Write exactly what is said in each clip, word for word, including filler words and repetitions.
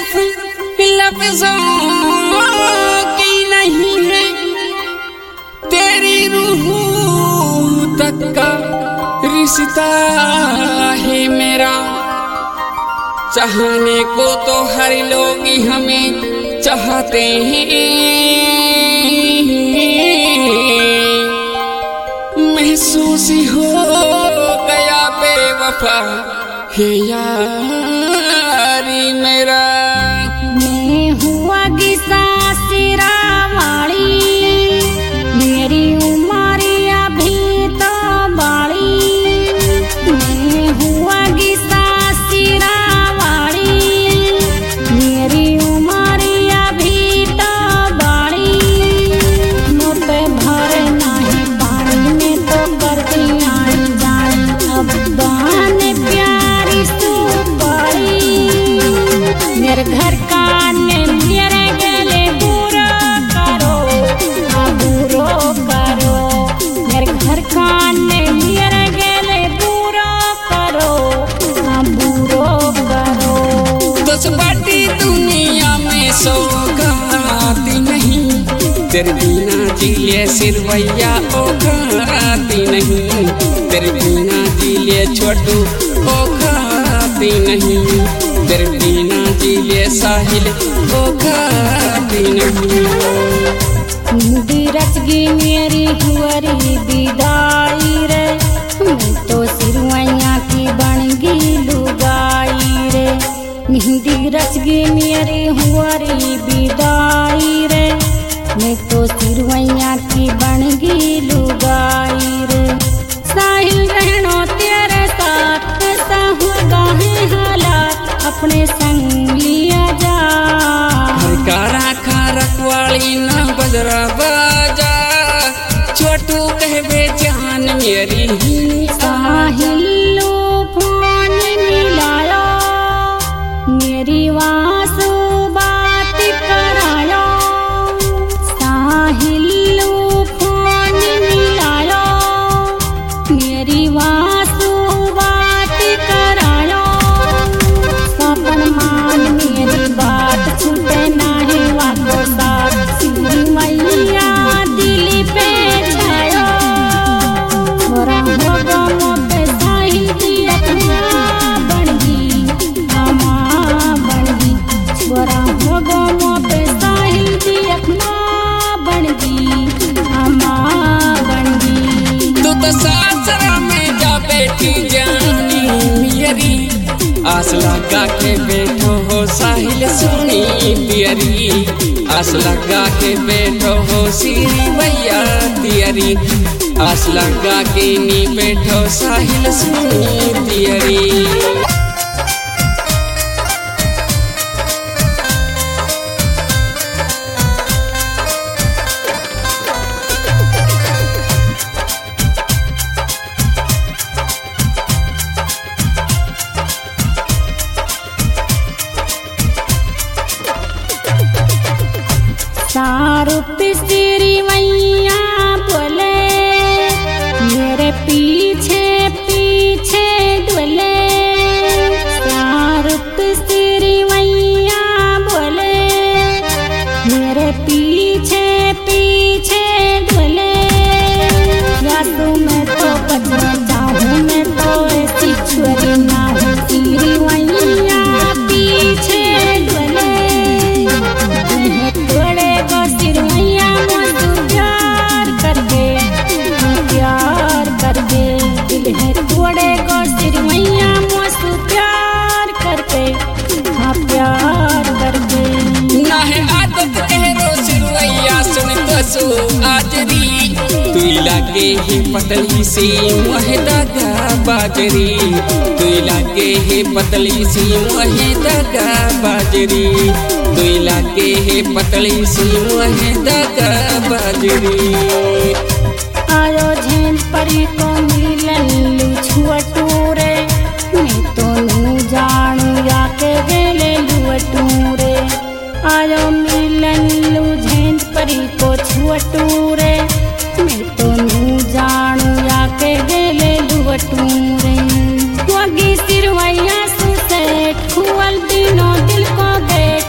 सिर्फ लफ्जों की नहीं है, तेरी रूह तक का रिश्ता है मेरा। चाहने को तो हर लोग हमें चाहते हैं, महसूस हो गया बेवफा है यारी मेरा। मैं हुआ गिसा सिरा वाली, मेरी उम्र अभी तो बाड़ी। मैं हुआ गिसा सिरा वाली, मेरी उम्र अभी तो बाड़ी। मुँह पे भर नहीं पानी में तो करती आई जानी, अब बहन प्यारी तू बड़ी। मेरे घर का ने मेरे गले बुरा करो, हाँ बुरो करो। मेरे घर का ने मेरे गले बुरा करो, हाँ बुरो करो। दस बाटी दुनिया में सौगाती नहीं, तेरे बिना जिले सिरवैया औकाती नहीं। तेरे बिना जिले छोटू औकाती नहीं, तेरे बिना जिले साहिल औकाती नहीं। हिंदी रचगी मेरी हुआरी विदाई रे, मैं तो सिरवैया की बनगी लुगाई रे। हिंदी रचगी मेरी हुआरी विदाई रे, मैं तो सिरवैया की बनगी लुगाई रे। साहिल रहनो तेरे साथ, ऐसा होगा है हालात, अपने संग लिया जा। हर का राखा रखवाली न बजरा बाजा, छोटू कहबे जान मेरी ही। साहिल फोन मिलायो, मेरी वासु बात करायो। साहिल फोन मिलायो, मेरी वासु बात करायो। सपन मान मेरी बात छूटे नाही वाको साथ, सिरवैया दिल पे छायो। छोरा हो गो मोपे साहिल की अपना बनगी, हमा बनगी। छोरा हो गो मोपे साहिल की अपना बनगी, हमा बनगी। तू तो सासरा में जा बैठी जानी मेरी, आस लगा के बैठो हो साहिल सुनी पियरी। आस लगा के बैठो हो सिरवैया तियरी, आस लगा के नी बैठो साहिल सुनी पियरी। सारू सिरवैया बोले, मेरे पीछे पीछे डोले। सारू सिरवैया बोले, मेरे पीछे पीछे डोले। यासू मैं तो बचना चाहूँ, मैं तो ऐसी छोरी नाही। सिरवैया पीछे डोले, तोड़े को सिरवैया मुझको प्यार कर दे, प्यार कर दे। दिल है तोड़े को सिरवैया मुझको प्यार कर दे, हाँ प्यार कर दे। ना है आदत कहरो सिरवैया सुन तो सो आजरी, तू लागे है पतली सी मुहदगा बाजरी। तू लागे है पतली सी मुहदगा बाजरी, तू लागे है पतली सी मुहदगा बाजरी। आयो झेल परी को मिलन लू छुअटू रे, मैं तो नू जानू या के गेले लुअटू रे। आयो मिलन लू झेल परी को छुअटू रे, मैं तो नू जानू या के गेले लुअटू रे। वगी सिरवैया सुसेट खुअल दिनों दिल को गेट,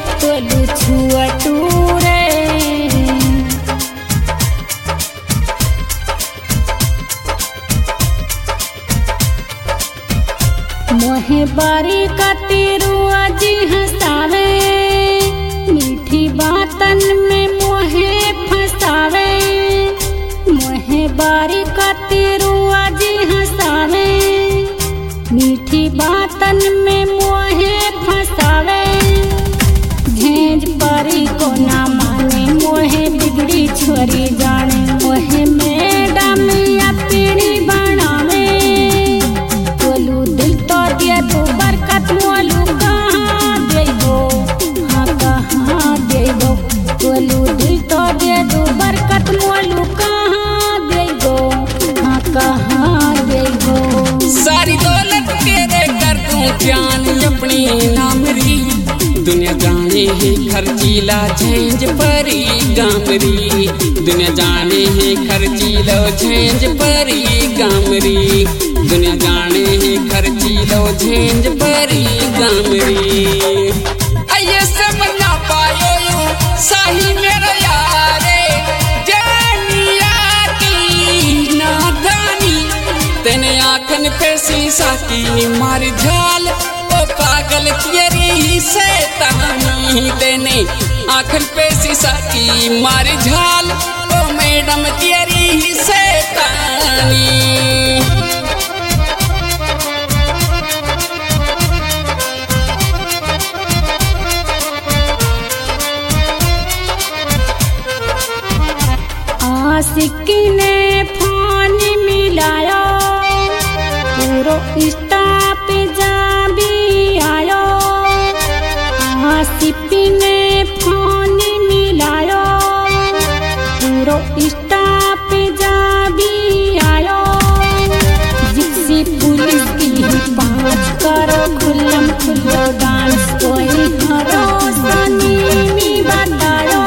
मोहे बारी कतिरुआ जी हंसावे, मीठी बातन में मोहे फंसावे। मोहे बारी कतिरुआ जी हंसावे, मीठी बातन में मोहे फंसावे। झेंझ परी को ना माने, मोहे बिगड़ी छोरी जाने। मोहे मैडम या पीढ़ी बनावे, बोलू दिल तो दिए तू बरकत। मोलू कहाँ देबो, हाँ कहाँ देबो। बोलू दिल तो दिए तू बरकत। मोलू कहाँ देबो, हाँ कहाँ देबो। सारी दौलत तेरे कर दूं जान अपनी नामरी। दुनिया जाने है खर्चीला झेंझ परी गामरी। दुनिया जाने है खर्चीलो झेंझ परी गामरी। दुनिया जाने है खर्चीलो झेंझ परी गामरी। आइए सब ना पायो यूं साही मेरा यारे, जानिया की नादानी। तेने आँखन पे शीशा की मार झाल, ओ पागल तेरी शैतानी। तेने आँखन पे शीशा की मार झाल, ओ मैडम तेरी शैतानी। आशिक ने फोन मिलायो, पूरो इंस्टा पे जा भी आयो। आशिक ने फोन मिलायो, पूरो इंस्टा पे जा भी आयो। जिप्सी पुलिस की पाँच करो खुल्लम खुल्लो डांस, कोई भरोसा नहीं बतायो।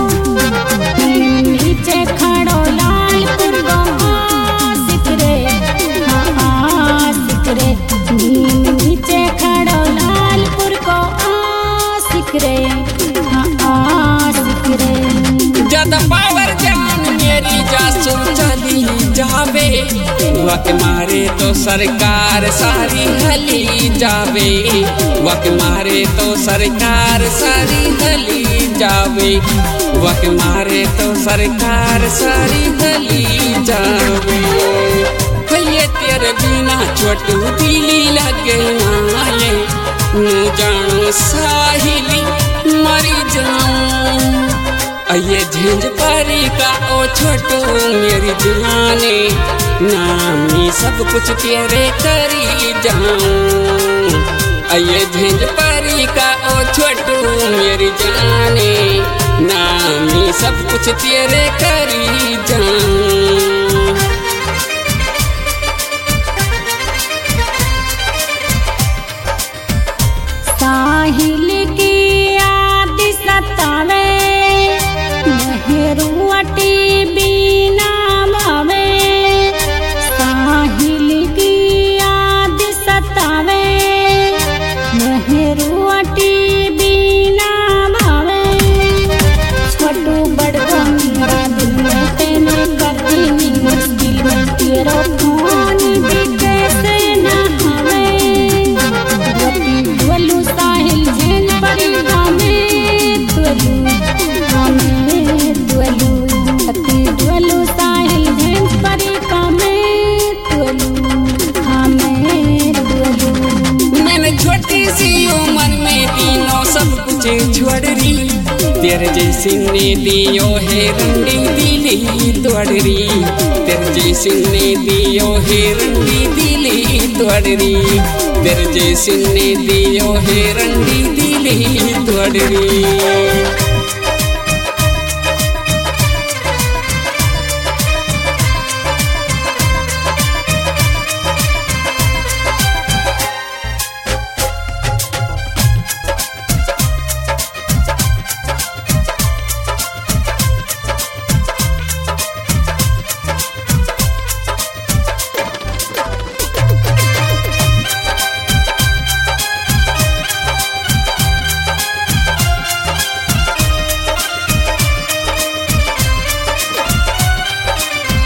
नीचे खड़ो लालपुर गो आशिक रे, हाँ आशिक रे। नीचे खड़ो लालपुर को आशिक रे, हाँ आशिक रे। ज्यादा पावर जान मेरी जासू चली जावे, वक मारे तो सरकार सारी हली जावे। वक मारे तो सरकार सारी हली जावे। वक मारे तो सरकार सारी हली जावे। ये तेरे बिना छोटू दिली लगे नाले, नू जानो साहिली मरी जाऊं। ये झेंझ परी का ओ छोटू मेरी जाने, नामी सब कुछ तेरे करी जाऊं। ये झेंझ परी का ओ छोटू मेरी जाने, नामी सब कुछ तेरे करी जाऊं। साहिल की याद सतावे, मेहरुआटी बिना भावे। साहिल की याद सतावे, मेहरुआटी बिना भावे। छोटू बड़को मेरा दिल में तेने कर दी मुश्किल में, तेरा फोन भी कैसे ना हवे। बोलू साहिल झेंझ परी गामे, बोलू गामे बोलू। अति बोलू साहिल झेंझ परी गामे, बोलू गामे बोलू। मैंने छोटी सी उम्र में तीनों सब कुछ छोड़ री, तेरे जैसी ने दियो है रंडी दिली तोड़री। तेरे जैसी ने दियो है रंडी दिली तोड़री। तेरे जैसी ने दियो है रंडी दिली तोड़री।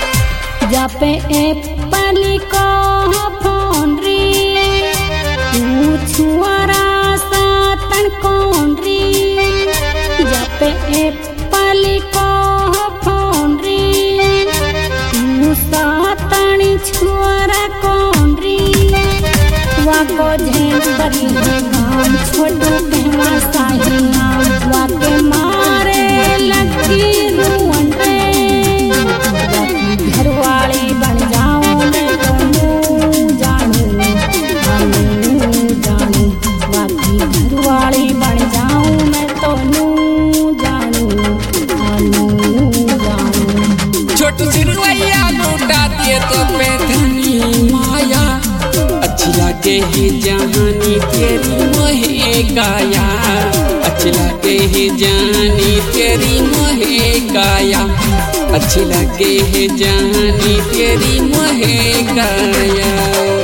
जापे एप्पल को फोन री, छुआरा सा तन कौंडरी जपे एप्पल को फोंडरी तू सातन छुआरा कौंडरी वाको झेल बरी है गाम छोटू कहवा साही नाम वाके मारे लगी रुअन रे घरवाली बन जाऊं मैं तो जानू जानू जानू वाकी घरवाली बन जाऊं मैं तो जानू जानू जानू छोटू सिरुवैया लूटा दिए तो पैधनी माया अच्छी लगे है जहानी तेरी मोहे गाया अच्छी लगे है जानी तेरी मोहे गाया अच्छी लगे है जानी तेरी मोहे गाया।